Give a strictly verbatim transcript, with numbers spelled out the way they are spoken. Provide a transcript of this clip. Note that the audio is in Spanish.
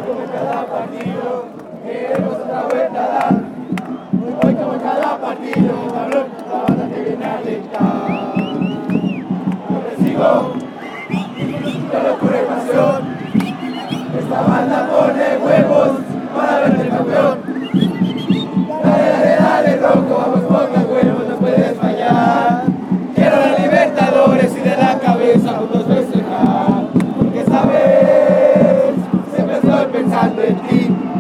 como cada partido, queremos otra vuelta a dar. Hoy como cada partido, cabrón, la banda te viene a alentar. Yo recibo, de locura y pasión. Esta banda pone huevos para verte campeón. Dale, dale, dale, Rocco, vamos, ponga huevos, no puedes fallar. Quiero la Libertadores y de la cabeza juntos festejar. Porque esta vez siempre estoy pensando en ti.